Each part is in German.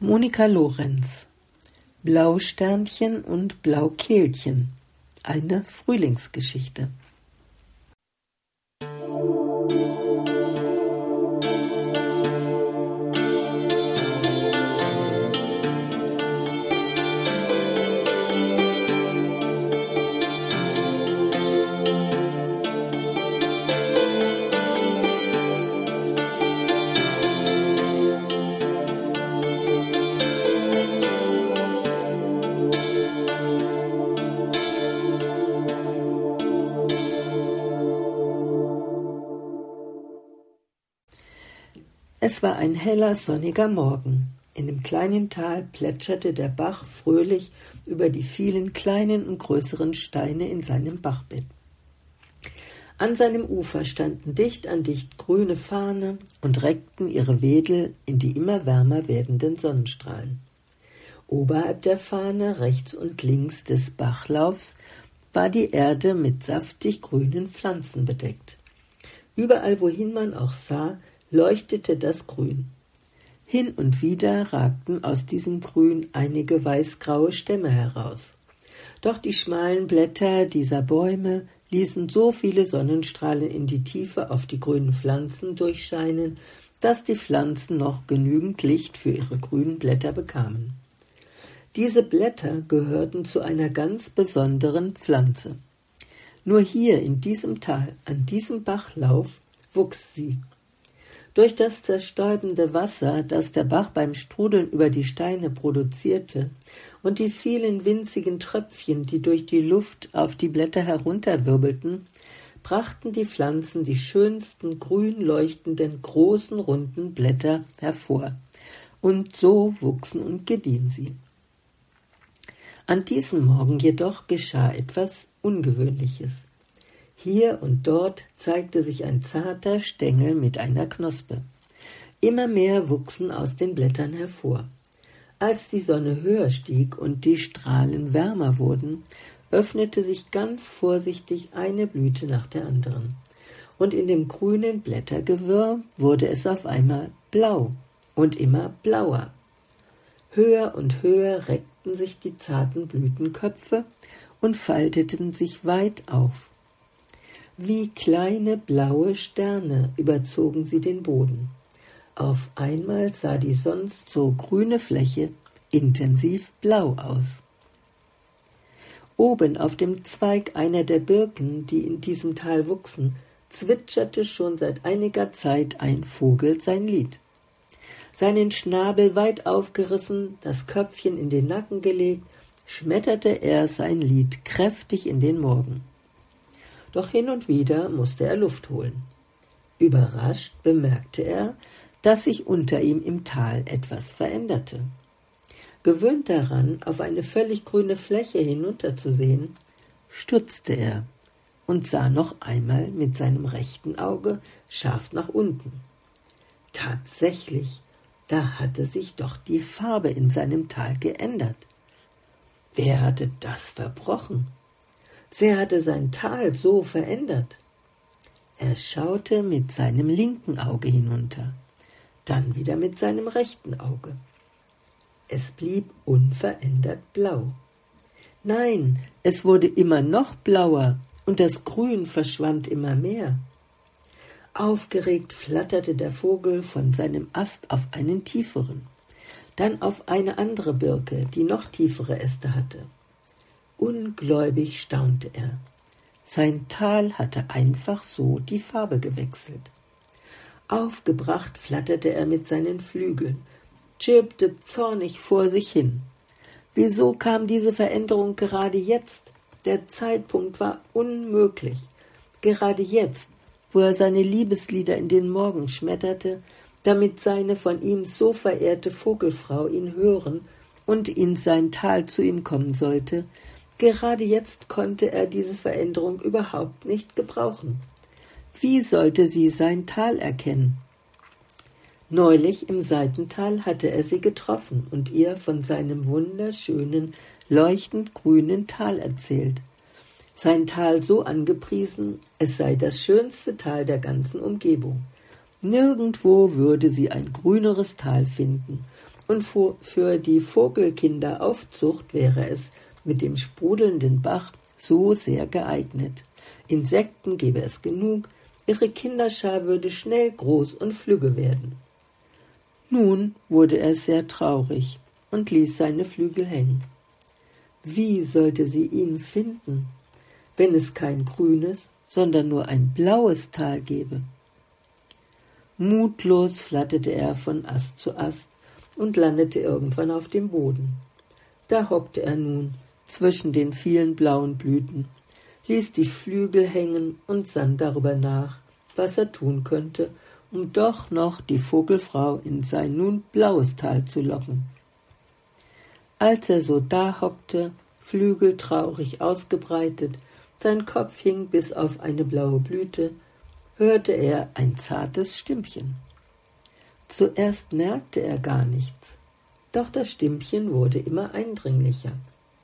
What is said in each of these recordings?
Monika Lorenz, Blausternchen und Blaukehlchen, eine Frühlingsgeschichte. Es war ein heller, sonniger Morgen. In dem kleinen Tal plätscherte der Bach fröhlich über die vielen kleinen und größeren Steine in seinem Bachbett. An seinem Ufer standen dicht an dicht grüne Farne und reckten ihre Wedel in die immer wärmer werdenden Sonnenstrahlen. Oberhalb der Farne, rechts und links des Bachlaufs, war die Erde mit saftig grünen Pflanzen bedeckt. Überall, wohin man auch sah, leuchtete das Grün. Hin und wieder ragten aus diesem Grün einige weißgraue Stämme heraus. Doch die schmalen Blätter dieser Bäume ließen so viele Sonnenstrahlen in die Tiefe auf die grünen Pflanzen durchscheinen, dass die Pflanzen noch genügend Licht für ihre grünen Blätter bekamen. Diese Blätter gehörten zu einer ganz besonderen Pflanze. Nur hier in diesem Tal, an diesem Bachlauf, wuchs sie. Durch das zerstäubende Wasser, das der Bach beim Strudeln über die Steine produzierte, und die vielen winzigen Tröpfchen, die durch die Luft auf die Blätter herunterwirbelten, brachten die Pflanzen die schönsten grün leuchtenden, großen, runden Blätter hervor. Und so wuchsen und gediehen sie. An diesem Morgen jedoch geschah etwas Ungewöhnliches. Hier und dort zeigte sich ein zarter Stängel mit einer Knospe. Immer mehr wuchsen aus den Blättern hervor. Als die Sonne höher stieg und die Strahlen wärmer wurden, öffnete sich ganz vorsichtig eine Blüte nach der anderen. Und in dem grünen Blättergewirr wurde es auf einmal blau und immer blauer. Höher und höher reckten sich die zarten Blütenköpfe und falteten sich weit auf. Wie kleine blaue Sterne überzogen sie den Boden. Auf einmal sah die sonst so grüne Fläche intensiv blau aus. Oben auf dem Zweig einer der Birken, die in diesem Tal wuchsen, zwitscherte schon seit einiger Zeit ein Vogel sein Lied. Seinen Schnabel weit aufgerissen, das Köpfchen in den Nacken gelegt, schmetterte er sein Lied kräftig in den Morgen. Doch hin und wieder musste er Luft holen. Überrascht bemerkte er, dass sich unter ihm im Tal etwas veränderte. Gewöhnt daran, auf eine völlig grüne Fläche hinunterzusehen, stutzte er und sah noch einmal mit seinem rechten Auge scharf nach unten. Tatsächlich, da hatte sich doch die Farbe in seinem Tal geändert. Wer hatte das verbrochen? Wer hatte sein Tal so verändert? Er schaute mit seinem linken Auge hinunter, dann wieder mit seinem rechten Auge. Es blieb unverändert blau. Nein, es wurde immer noch blauer und das Grün verschwand immer mehr. Aufgeregt flatterte der Vogel von seinem Ast auf einen tieferen, dann auf eine andere Birke, die noch tiefere Äste hatte. Ungläubig staunte er. Sein Tal hatte einfach so die Farbe gewechselt. Aufgebracht flatterte er mit seinen Flügeln, chirpte zornig vor sich hin. Wieso kam diese Veränderung gerade jetzt? Der Zeitpunkt war unmöglich. Gerade jetzt, wo er seine Liebeslieder in den Morgen schmetterte, damit seine von ihm so verehrte Vogelfrau ihn hören und in sein Tal zu ihm kommen sollte, gerade jetzt konnte er diese Veränderung überhaupt nicht gebrauchen. Wie sollte sie sein Tal erkennen? Neulich im Seitental hatte er sie getroffen und ihr von seinem wunderschönen, leuchtend grünen Tal erzählt. Sein Tal so angepriesen, es sei das schönste Tal der ganzen Umgebung. Nirgendwo würde sie ein grüneres Tal finden, und für die Vogelkinderaufzucht wäre es mit dem sprudelnden Bach so sehr geeignet. Insekten gäbe es genug, ihre Kinderschar würde schnell groß und flügge werden. Nun wurde er sehr traurig und ließ seine Flügel hängen. Wie sollte sie ihn finden, wenn es kein grünes, sondern nur ein blaues Tal gäbe? Mutlos flatterte er von Ast zu Ast und landete irgendwann auf dem Boden. Da hockte er nun zwischen den vielen blauen Blüten, ließ die Flügel hängen und sann darüber nach, was er tun könnte, um doch noch die Vogelfrau in sein nun blaues Tal zu locken. Als er so da hockte, Flügel traurig ausgebreitet, sein Kopf hing bis auf eine blaue Blüte, hörte er ein zartes Stimmchen. Zuerst merkte er gar nichts, doch das Stimmchen wurde immer eindringlicher.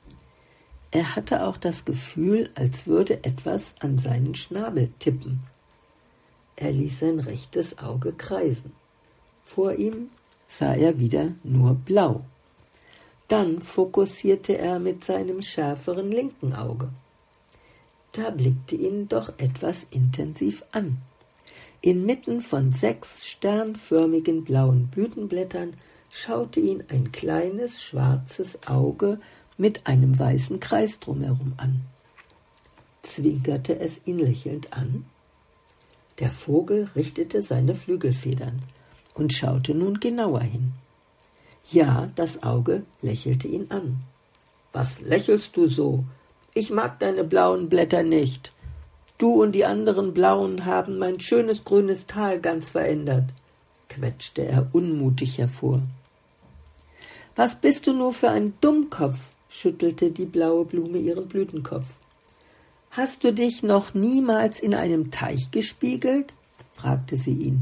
Er hatte auch das Gefühl, als würde etwas an seinen Schnabel tippen. Er ließ sein rechtes Auge kreisen. Vor ihm sah er wieder nur blau. Dann fokussierte er mit seinem schärferen linken Auge. Da blickte ihn doch etwas intensiv an. Inmitten von 6 sternförmigen blauen Blütenblättern schaute ihn ein kleines schwarzes Auge mit einem weißen Kreis drumherum an. Zwinkerte es ihn lächelnd an? Der Vogel richtete seine Flügelfedern und schaute nun genauer hin. Ja, das Auge lächelte ihn an. »Was lächelst du so? Ich mag deine blauen Blätter nicht. Du und die anderen Blauen haben mein schönes grünes Tal ganz verändert«, quetschte er unmutig hervor. »Was bist du nur für ein Dummkopf?«, schüttelte die blaue Blume ihren Blütenkopf. »Hast du dich noch niemals in einem Teich gespiegelt?«, fragte sie ihn.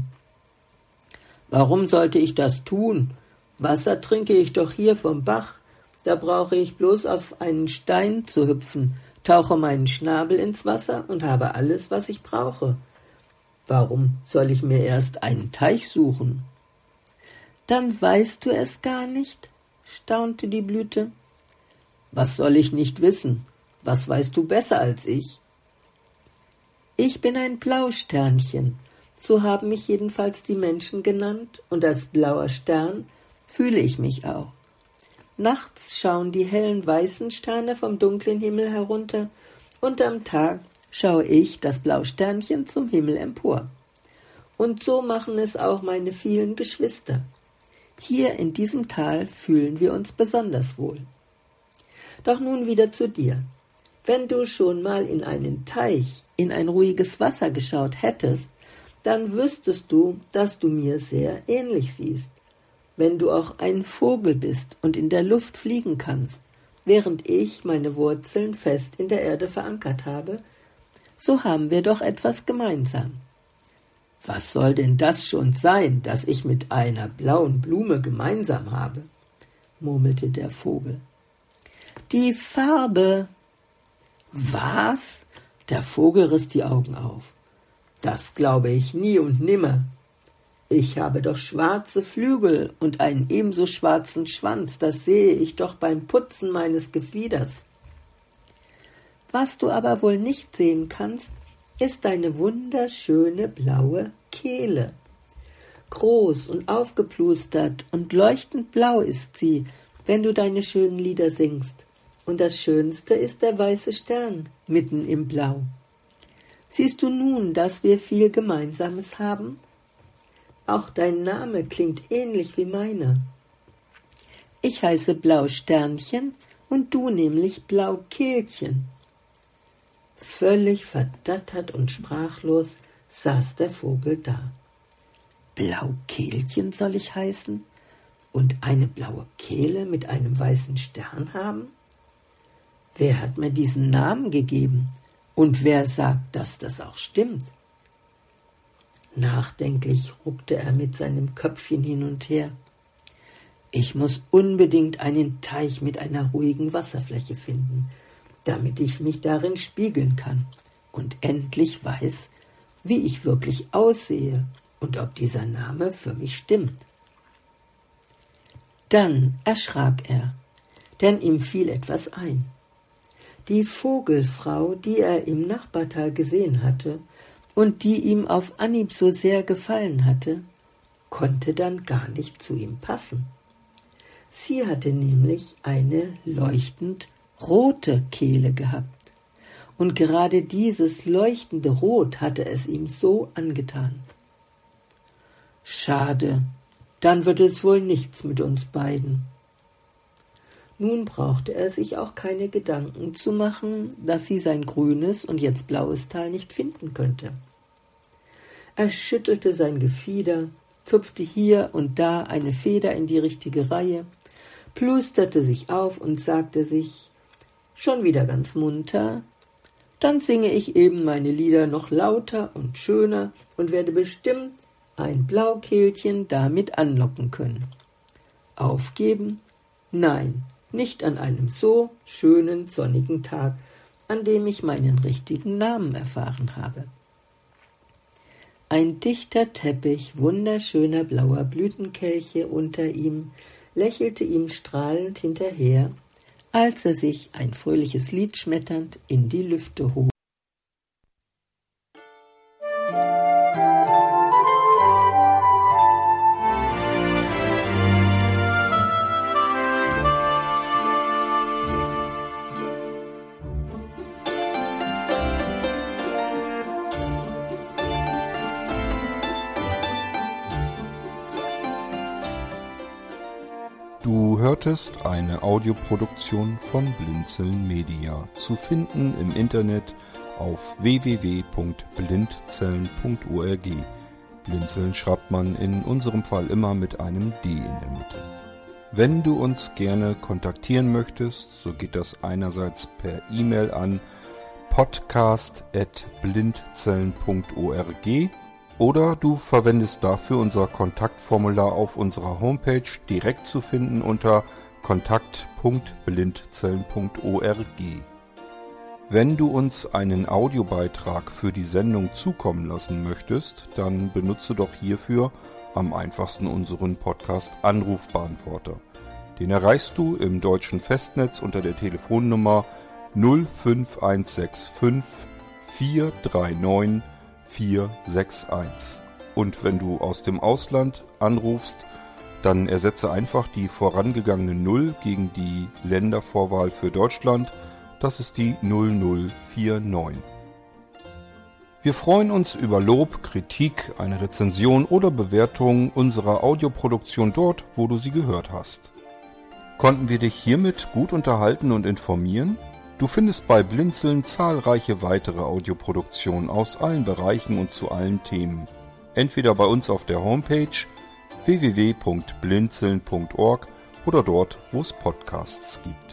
»Warum sollte ich das tun? Wasser trinke ich doch hier vom Bach. Da brauche ich bloß auf einen Stein zu hüpfen, tauche meinen Schnabel ins Wasser und habe alles, was ich brauche. Warum soll ich mir erst einen Teich suchen?« »Dann weißt du es gar nicht?«, staunte die Blüte. »Was soll ich nicht wissen? Was weißt du besser als ich?« »Ich bin ein Blausternchen, so haben mich jedenfalls die Menschen genannt, und als blauer Stern fühle ich mich auch. Nachts schauen die hellen weißen Sterne vom dunklen Himmel herunter, und am Tag schaue ich, das Blausternchen, zum Himmel empor. Und so machen es auch meine vielen Geschwister. Hier in diesem Tal fühlen wir uns besonders wohl. Doch nun wieder zu dir. Wenn du schon mal in einen Teich, in ein ruhiges Wasser geschaut hättest, dann wüsstest du, dass du mir sehr ähnlich siehst. Wenn du auch ein Vogel bist und in der Luft fliegen kannst, während ich meine Wurzeln fest in der Erde verankert habe, so haben wir doch etwas gemeinsam.« »Was soll denn das schon sein, das ich mit einer blauen Blume gemeinsam habe?«, murmelte der Vogel. »Die Farbe.« »Was?«, der Vogel riss die Augen auf. »Das glaube ich nie und nimmer. Ich habe doch schwarze Flügel und einen ebenso schwarzen Schwanz, das sehe ich doch beim Putzen meines Gefieders.« »Was du aber wohl nicht sehen kannst, ist deine wunderschöne blaue Kehle. Groß und aufgeplustert und leuchtend blau ist sie, wenn du deine schönen Lieder singst. Und das Schönste ist der weiße Stern mitten im Blau. Siehst du nun, dass wir viel Gemeinsames haben? Auch dein Name klingt ähnlich wie meiner. Ich heiße Blausternchen und du nämlich Blaukehlchen.« Völlig verdattert und sprachlos saß der Vogel da. »Blaukehlchen soll ich heißen? Und eine blaue Kehle mit einem weißen Stern haben? Wer hat mir diesen Namen gegeben? Und wer sagt, dass das auch stimmt?« Nachdenklich ruckte er mit seinem Köpfchen hin und her. »Ich muss unbedingt einen Teich mit einer ruhigen Wasserfläche finden, damit ich mich darin spiegeln kann und endlich weiß, wie ich wirklich aussehe und ob dieser Name für mich stimmt.« Dann erschrak er, denn ihm fiel etwas ein. Die Vogelfrau, die er im Nachbartal gesehen hatte und die ihm auf Anhieb so sehr gefallen hatte, konnte dann gar nicht zu ihm passen. Sie hatte nämlich eine leuchtend rote Kehle gehabt. Und gerade dieses leuchtende Rot hatte es ihm so angetan. Schade, dann wird es wohl nichts mit uns beiden. Nun brauchte er sich auch keine Gedanken zu machen, dass sie sein grünes und jetzt blaues Tal nicht finden könnte. Er schüttelte sein Gefieder, zupfte hier und da eine Feder in die richtige Reihe, plusterte sich auf und sagte sich, schon wieder ganz munter, dann singe ich eben meine Lieder noch lauter und schöner und werde bestimmt ein Blaukehlchen damit anlocken können. Aufgeben? Nein, nicht an einem so schönen sonnigen Tag, an dem ich meinen richtigen Namen erfahren habe. Ein dichter Teppich wunderschöner blauer Blütenkelche unter ihm lächelte ihm strahlend hinterher, als er sich ein fröhliches Lied schmetternd in die Lüfte hob. Du hörtest eine Audioproduktion von Blinzeln Media, zu finden im Internet auf www.blindzellen.org. Blinzeln schreibt man in unserem Fall immer mit einem D in der Mitte. Wenn du uns gerne kontaktieren möchtest, so geht das einerseits per E-Mail an podcast@blindzellen.org oder du verwendest dafür unser Kontaktformular auf unserer Homepage, direkt zu finden unter kontakt.blindzellen.org. Wenn du uns einen Audiobeitrag für die Sendung zukommen lassen möchtest, dann benutze doch hierfür am einfachsten unseren Podcast Anrufbeantworter. Den erreichst du im deutschen Festnetz unter der Telefonnummer 05165 439 461. Und wenn du aus dem Ausland anrufst, dann ersetze einfach die vorangegangene 0 gegen die Ländervorwahl für Deutschland. Das ist die 0049. Wir freuen uns über Lob, Kritik, eine Rezension oder Bewertung unserer Audioproduktion dort, wo du sie gehört hast. Konnten wir dich hiermit gut unterhalten und informieren? Du findest bei Blinzeln zahlreiche weitere Audioproduktionen aus allen Bereichen und zu allen Themen. Entweder bei uns auf der Homepage www.blinzeln.org oder dort, wo es Podcasts gibt.